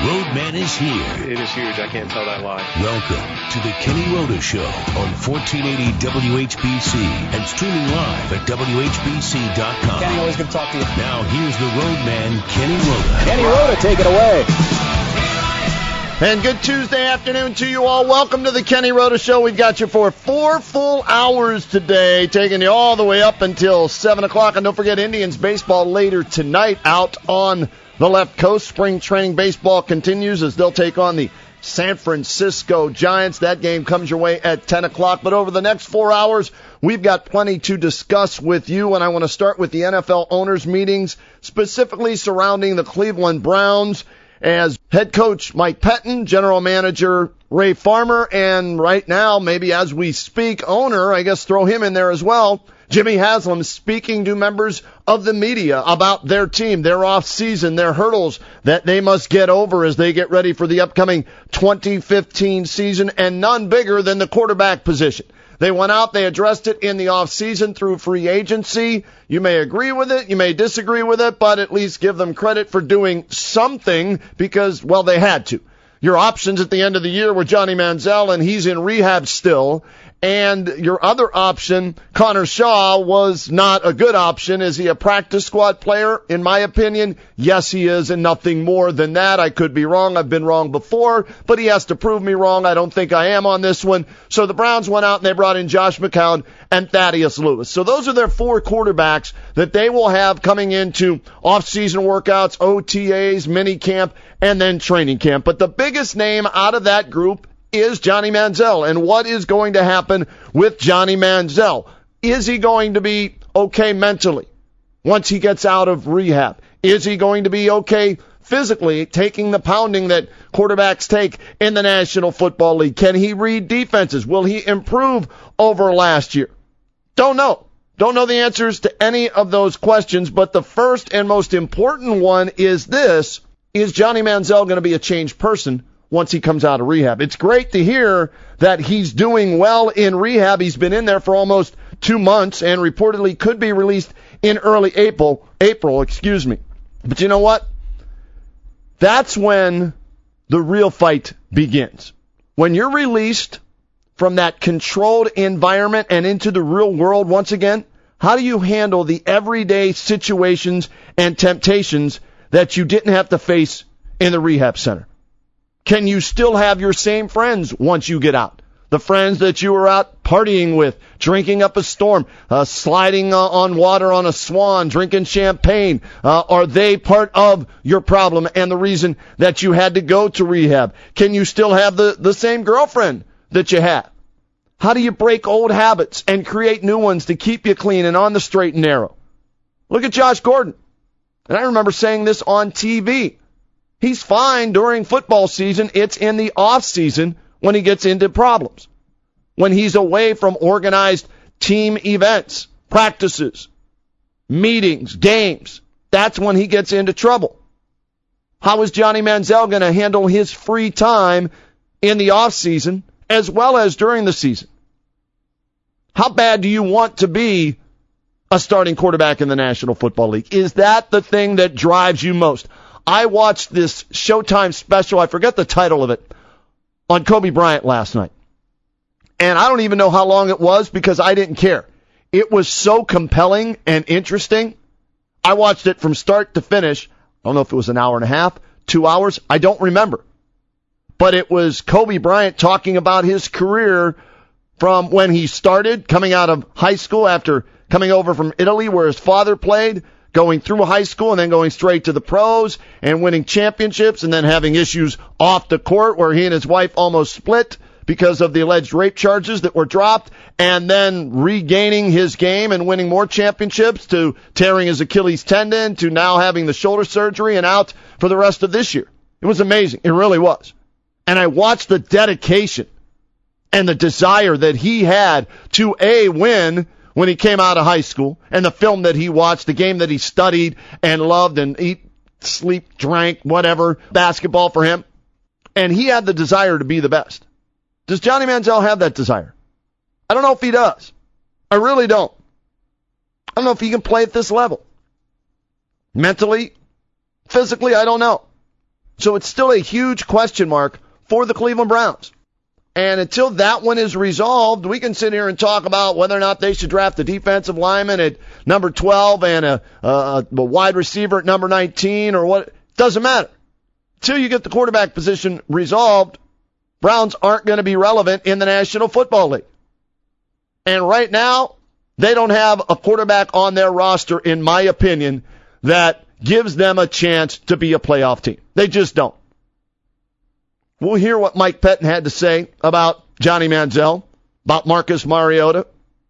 Roadman is here. It is huge. I can't tell that lie. Welcome to the Kenny Rhoda Show on 1480 WHBC and streaming live at WHBC.com. Kenny, always good to talk to you. Now here's the Roadman, Kenny Rhoda. Kenny Rhoda, take it away. And good Tuesday afternoon to you all. Welcome to the Kenny Rhoda Show. We've got you for 4 full hours today, taking you all the way up until 7 o'clock. And don't forget, Indians baseball later tonight out on the left coast. Spring training baseball continues as they'll take on the San Francisco Giants. That game comes your way at 10 o'clock. But over the next 4 hours, we've got plenty to discuss with you. And I want to start with the NFL owners' meetings, specifically surrounding the Cleveland Browns, as head coach Mike Pettine, general manager Ray Farmer, and right now, maybe as we speak, owner, I guess throw him in there as well, Jimmy Haslam, speaking to members of the media about their team, their off-season, their hurdles that they must get over as they get ready for the upcoming 2015 season, and none bigger than the quarterback position. They went out, they addressed it in the off-season through free agency. You may agree with it, you may disagree with it, but at least give them credit for doing something because, well, they had to. Your options at the end of the year were Johnny Manziel, and he's in rehab still. And your other option, Connor Shaw, was not a good option. Is he a practice squad player? In my opinion, yes, he is, and nothing more than that. I could be wrong. I've been wrong before, but he has to prove me wrong. I don't think I am on this one. So the Browns went out and they brought in Josh McCown and Thaddeus Lewis. So those are their 4 quarterbacks that they will have coming into off-season workouts, OTAs, minicamp, and then training camp. But the biggest name out of that group is Johnny Manziel. And what is going to happen with Johnny Manziel? Is he going to be okay mentally once he gets out of rehab? Is he going to be okay physically, taking the pounding that quarterbacks take in the National Football League? Can he read defenses? Will he improve over last year? Don't know. Don't know the answers to any of those questions, but the first and most important one is this: is Johnny Manziel going to be a changed person once he comes out of rehab? It's great to hear that he's doing well in rehab. He's been in there for almost 2 months and reportedly could be released in early April. But you know what? That's when the real fight begins. When you're released from that controlled environment and into the real world once again, how do you handle the everyday situations and temptations that you didn't have to face in the rehab center? Can you still have your same friends once you get out? The friends that you were out partying with, drinking up a storm, sliding on water on a swan, drinking champagne. Are they part of your problem and the reason that you had to go to rehab? Can you still have the same girlfriend that you had? How do you break old habits and create new ones to keep you clean and on the straight and narrow? Look at Josh Gordon. And I remember saying this on TV. He's fine during football season. It's in the off season when he gets into problems. When he's away from organized team events, practices, meetings, games, that's when he gets into trouble. How is Johnny Manziel going to handle his free time in the off season as well as during the season? How bad do you want to be a starting quarterback in the National Football League? Is that the thing that drives you most? I watched this Showtime special, I forget the title of it, on Kobe Bryant last night. And I don't even know how long it was because I didn't care. It was so compelling and interesting. I watched it from start to finish. I don't know if it was an hour and a half, 2 hours. I don't remember. But it was Kobe Bryant talking about his career from when he started, coming out of high school after coming over from Italy where his father played, going through high school and then going straight to the pros and winning championships and then having issues off the court where he and his wife almost split because of the alleged rape charges that were dropped, and then regaining his game and winning more championships, to tearing his Achilles tendon, to now having the shoulder surgery and out for the rest of this year. It was amazing. It really was. And I watched the dedication and the desire that he had to, A, win when he came out of high school, and the film that he watched, the game that he studied and loved and eat, sleep, drank, whatever, basketball for him. And he had the desire to be the best. Does Johnny Manziel have that desire? I don't know if he does. I really don't. I don't know if he can play at this level. Mentally, physically, I don't know. So it's still a huge question mark for the Cleveland Browns. And until that one is resolved, we can sit here and talk about whether or not they should draft a defensive lineman at number 12 and a wide receiver at number 19 or what. Doesn't matter. Until you get the quarterback position resolved, Browns aren't going to be relevant in the National Football League. And right now, they don't have a quarterback on their roster, in my opinion, that gives them a chance to be a playoff team. They just don't. We'll hear what Mike Pettine had to say about Johnny Manziel, about Marcus Mariota,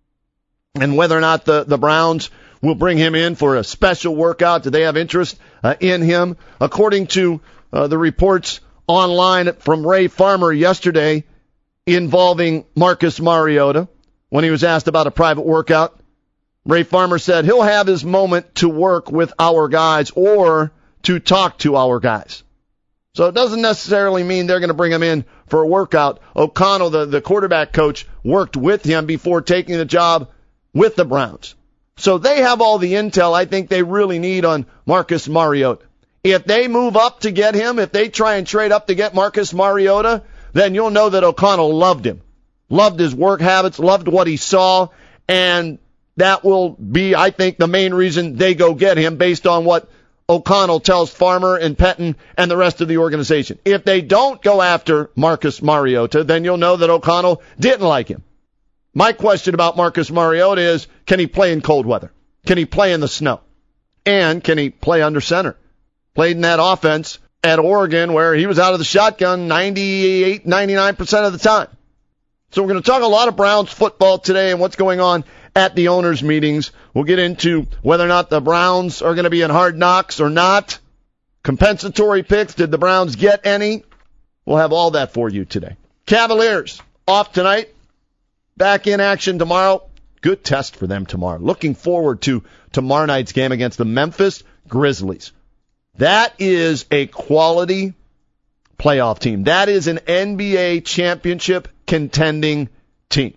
and whether or not the Browns will bring him in for a special workout. Do they have interest in him? According to the reports online from Ray Farmer yesterday involving Marcus Mariota, when he was asked about a private workout, Ray Farmer said he'll have his moment to work with our guys or to talk to our guys. So it doesn't necessarily mean they're going to bring him in for a workout. O'Connell, the quarterback coach, worked with him before taking the job with the Browns. So they have all the intel I think they really need on Marcus Mariota. If they move up to get him, if they try and trade up to get Marcus Mariota, then you'll know that O'Connell loved him, loved his work habits, loved what he saw, and that will be, I think, the main reason they go get him based on what O'Connell tells Farmer and Pettine and the rest of the organization. If they don't go after Marcus Mariota, then you'll know that O'Connell didn't like him. My question about Marcus Mariota is, can he play in cold weather? Can he play in the snow? And can he play under center? Played in that offense at Oregon where he was out of the shotgun 98, 99% of the time. So we're going to talk a lot of Browns football today and what's going on at the owners' meetings. We'll get into whether or not the Browns are going to be in Hard Knocks or not. Compensatory picks. Did the Browns get any? We'll have all that for you today. Cavaliers off tonight. Back in action tomorrow. Good test for them tomorrow. Looking forward to tomorrow night's game against the Memphis Grizzlies. That is a quality playoff team. That is an NBA championship contending team.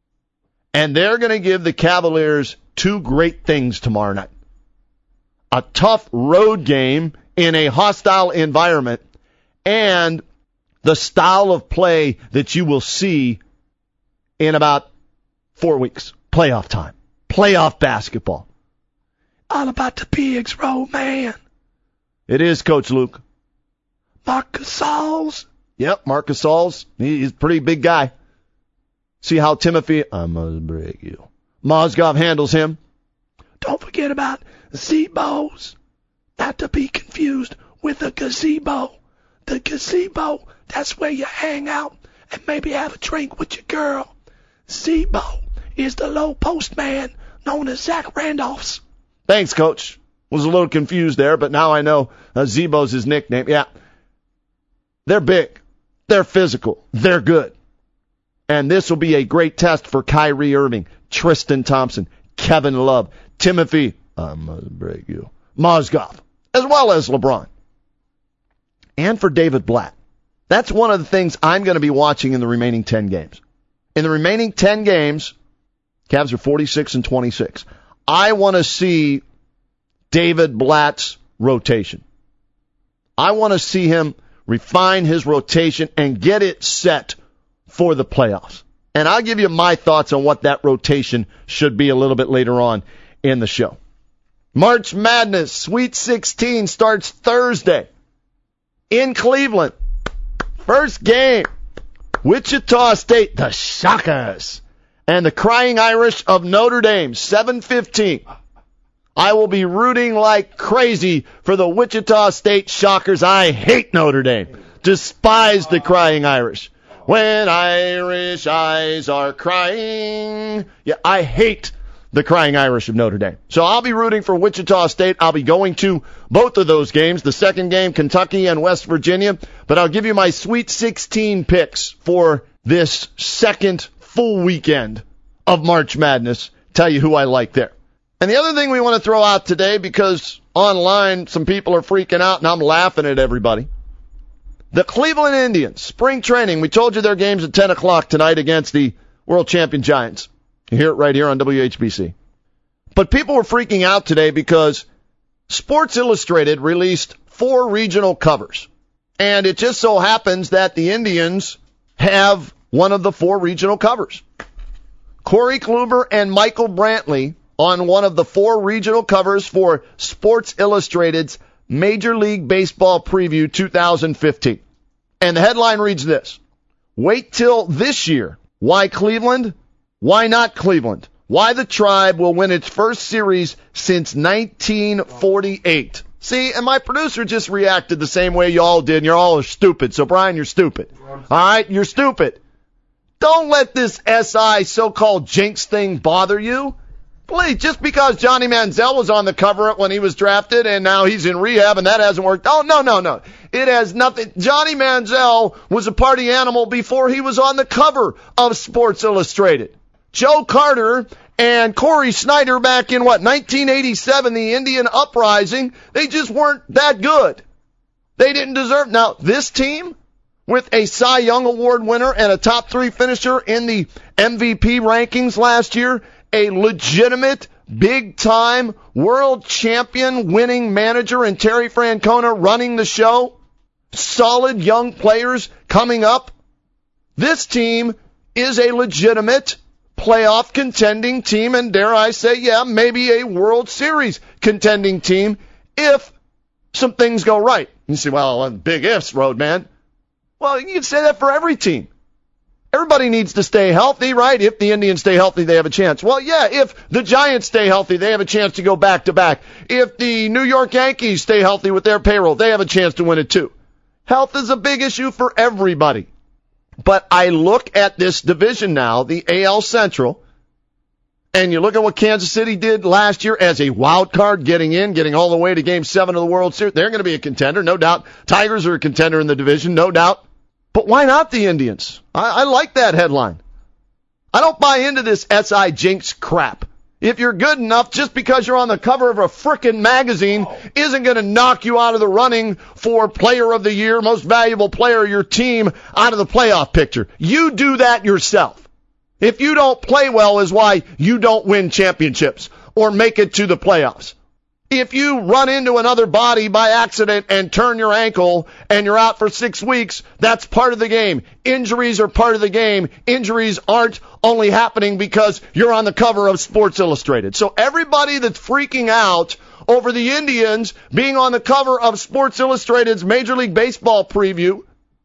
And they're going to give the Cavaliers two great things tomorrow night. A tough road game in a hostile environment and the style of play that you will see in about 4 weeks. Playoff time. Playoff basketball. All about the pigs, roll, man. It is, Coach Luke. Marcus Sauls. Yep, Marcus Sauls. He's a pretty big guy. See how Timothy, I must break you. Mozgov handles him. Don't forget about gazebos. Not to be confused with a gazebo. The gazebo, that's where you hang out and maybe have a drink with your girl. Zebo is the low post man known as Zach Randolph's. Thanks, Coach. Was a little confused there, but now I know Zebo's his nickname. Yeah. They're big. They're physical. They're good. And this will be a great test for Kyrie Irving, Tristan Thompson, Kevin Love, Timothy, I must break you, Mozgov, as well as LeBron. And for David Blatt. That's one of the things I'm going to be watching in the remaining 10 games. In the remaining 10 games, Cavs are 46-26. I want to see David Blatt's rotation. I want to see him refine his rotation and get it set for the playoffs. And I'll give you my thoughts on what that rotation should be a little bit later on in the show. March Madness Sweet 16 starts Thursday in Cleveland. First game, Wichita State, the Shockers, and the Crying Irish of Notre Dame, 7:15. I will be rooting like crazy for the Wichita State Shockers. I hate Notre Dame. Despise the Crying Irish. When Irish eyes are crying. Yeah, I hate the Crying Irish of Notre Dame. So I'll be rooting for Wichita State. I'll be going to both of those games. The second game, Kentucky and West Virginia. But I'll give you my Sweet 16 picks for this second full weekend of March Madness. Tell you who I like there. And the other thing we want to throw out today, because online some people are freaking out and I'm laughing at everybody. The Cleveland Indians, spring training. We told you their game's at 10 o'clock tonight against the world champion Giants. You hear it right here on WHBC. But people were freaking out today because Sports Illustrated released 4 regional covers And it just so happens that the Indians have one of the 4 regional covers. Corey Kluber and Michael Brantley on one of the 4 regional covers for Sports Illustrated's Major League Baseball Preview 2015. And the headline reads this: wait till this year. Why Cleveland? Why not Cleveland? Why the Tribe will win its first series since 1948. See, and my producer just reacted the same way y'all did, and y'all are stupid. So, Brian, you're stupid. All right, you're stupid. Don't let this SI so-called jinx thing bother you. Please, just because Johnny Manziel was on the cover when he was drafted and now he's in rehab and that hasn't worked. Oh, no. It has nothing. Johnny Manziel was a party animal before he was on the cover of Sports Illustrated. Joe Carter and Corey Snyder back in, 1987, the Indian Uprising, they just weren't that good. They didn't deserve. Now, this team, with a Cy Young Award winner and a top 3 finisher in the MVP rankings last year, a legitimate, big-time, world champion winning manager in Terry Francona running the show, solid young players coming up, this team is a legitimate playoff contending team, and dare I say, maybe a World Series contending team if some things go right. You say, well, big ifs, Roadman. Well, you can say that for every team. Everybody needs to stay healthy, right? If the Indians stay healthy, they have a chance. Well, yeah, if the Giants stay healthy, they have a chance to go back-to-back. If the New York Yankees stay healthy with their payroll, they have a chance to win it too. Health is a big issue for everybody. But I look at this division now, the AL Central, and you look at what Kansas City did last year as a wild card, getting all the way to Game 7 of the World Series. They're going to be a contender, no doubt. Tigers are a contender in the division, no doubt. But why not the Indians? I like that headline. I don't buy into this SI jinx crap. If you're good enough, just because you're on the cover of a frickin' magazine isn't going to knock you out of the running for Player of the Year, most valuable player of your team, out of the playoff picture. You do that yourself. If you don't play well is why you don't win championships or make it to the playoffs. If you run into another body by accident and turn your ankle and you're out for 6 weeks, that's part of the game. Injuries are part of the game. Injuries aren't only happening because you're on the cover of Sports Illustrated. So everybody that's freaking out over the Indians being on the cover of Sports Illustrated's Major League Baseball Preview,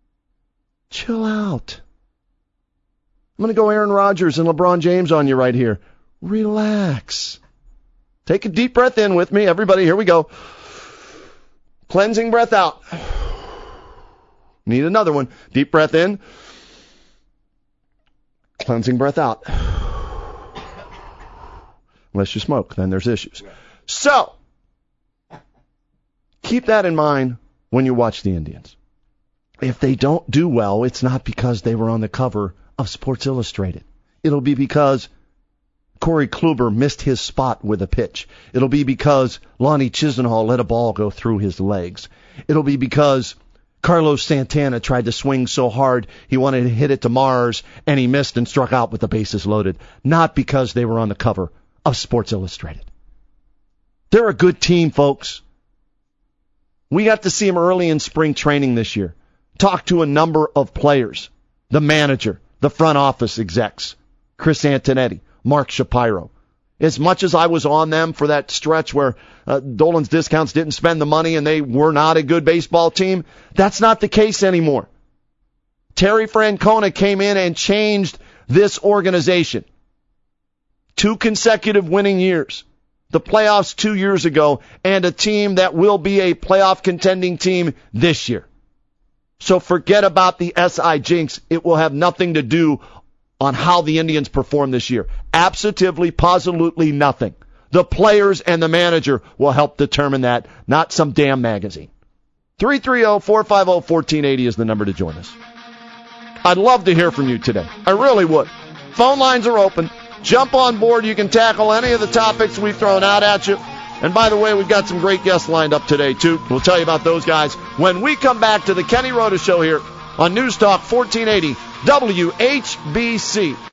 chill out. I'm going to go Aaron Rodgers and LeBron James on you right here. Relax. Take a deep breath in with me. Everybody, here we go. Cleansing breath out. Need another one. Deep breath in. Cleansing breath out. Unless you smoke, then there's issues. So, keep that in mind when you watch the Indians. If they don't do well, it's not because they were on the cover of Sports Illustrated. It'll be because Corey Kluber missed his spot with a pitch. It'll be because Lonnie Chisenhall let a ball go through his legs. It'll be because Carlos Santana tried to swing so hard he wanted to hit it to Mars and he missed and struck out with the bases loaded. Not because they were on the cover of Sports Illustrated. They're a good team, folks. We got to see them early in spring training this year. Talk to a number of players. The manager, the front office execs, Chris Antonetti, Mark Shapiro. As much as I was on them for that stretch where Dolan's Discounts didn't spend the money and they were not a good baseball team, that's not the case anymore. Terry Francona came in and changed this organization. 2 consecutive winning years. The playoffs 2 years ago, and a team that will be a playoff contending team this year. So forget about the SI jinx. It will have nothing to do on how the Indians perform this year. Absolutely, positively nothing. The players and the manager will help determine that, not some damn magazine. 330-450-1480 is the number to join us. I'd love to hear from you today. I really would. Phone lines are open. Jump on board. You can tackle any of the topics we've thrown out at you. And by the way, we've got some great guests lined up today, too. We'll tell you about those guys when we come back to the Kenny Rhoda Show here on News Talk 1480 WHBC.